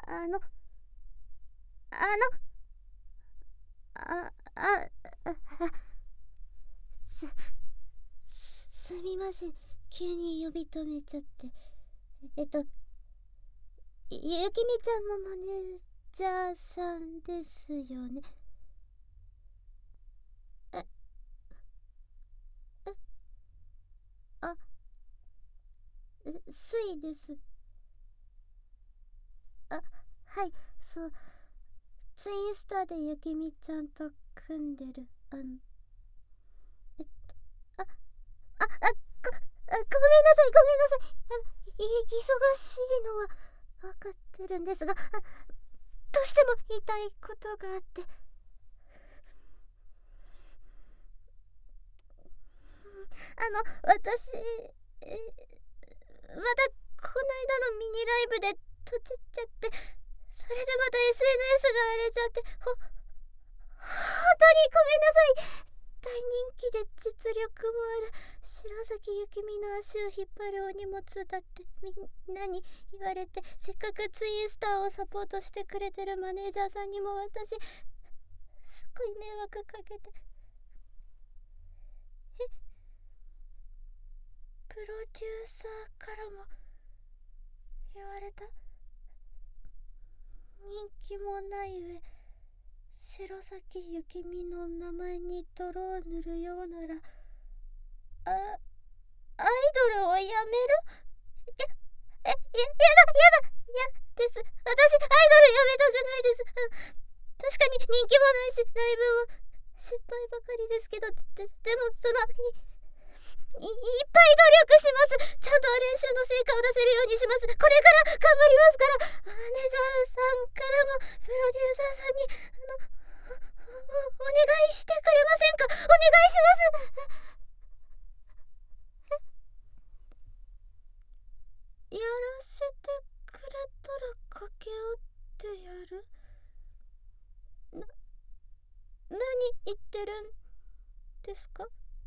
あの、あの、あ、あ、あ、す、すみません。急に呼び止めちゃって。ゆきみちゃんのマネージャーさんですよね。え、え、あ、スイです。あ、はい、そう、ツインスターでゆきみちゃんと組んでる、えっあ、ごめんなさい、ごめんなさい。忙しいのは分かってるんですが、どうしても言いたいことがあって。私、まだこないだのミニライブでとちっちゃって、それでまた SNS が荒れちゃって、本当にごめんなさい。大人気で実力もある白崎ゆきみの足を引っ張るお荷物だってみんなに言われて、せっかくツインスターをサポートしてくれてるマネージャーさんにも私すっごい迷惑かけて。プロデューサーからも言われた。人気もない上、白崎ゆきみの名前に泥を塗るようなら、アイドルをやめる？やです。私、アイドルやめたくないです。確かに人気もないし、ライブも失敗ばかりですけど、でもいっぱい努力します。ちゃんと練習の成果を出せるようにします。これから頑張りますから。マネージャーさんからもプロデューサーさんにお願いしてくれませんか？お願いします。やらせてくれたら掛け合ってやる。何言ってるんですか？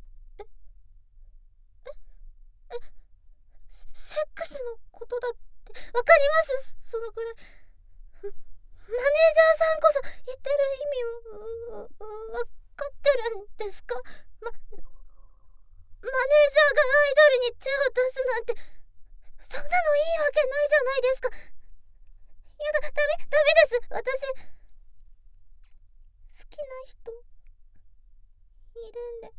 セックスのことだってわかります。そのくらい。マネージャーさんこそ言ってる意味をわかってるんですか？マネージャーがアイドルに手を出すなんて、そんなのいいわけないじゃないですか。ダメです。私、好きな人いるんで。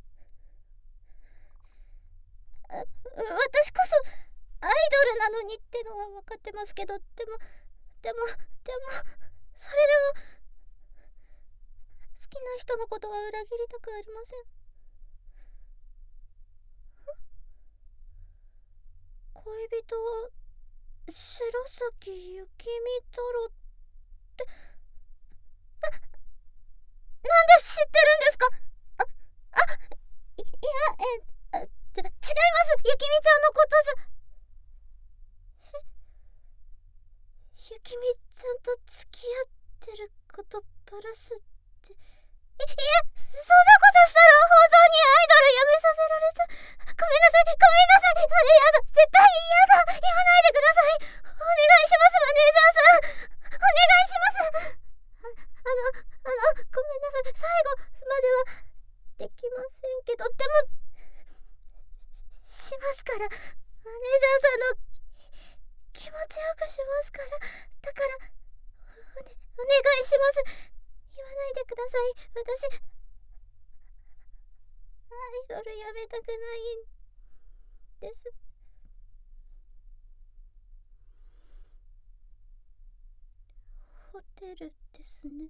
私こそアイドルなのにってのは分かってますけど、でもそれでも好きな人のことは裏切りたくありません。恋人は白崎ゆきみ太郎って、なんで知ってるんですか？違います。ゆきみちゃんのことじゃ。ゆきみちゃんと付き合ってることバラすって。そんなことしたら本当にアイドルやめさせられちゃう。ごめんなさい。それやだ。絶対嫌だ。言わないでください。お願いします、マネージャーさん。お願いします。ごめんなさい。最後まではできませんけど、でも、しますから。マネージャーさんの気持ちよくしますから。だから、お願いします。言わないでください。私、アイドルやめたくないんです。ホテルですね。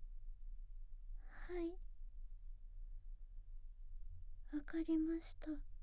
はい。わかりました。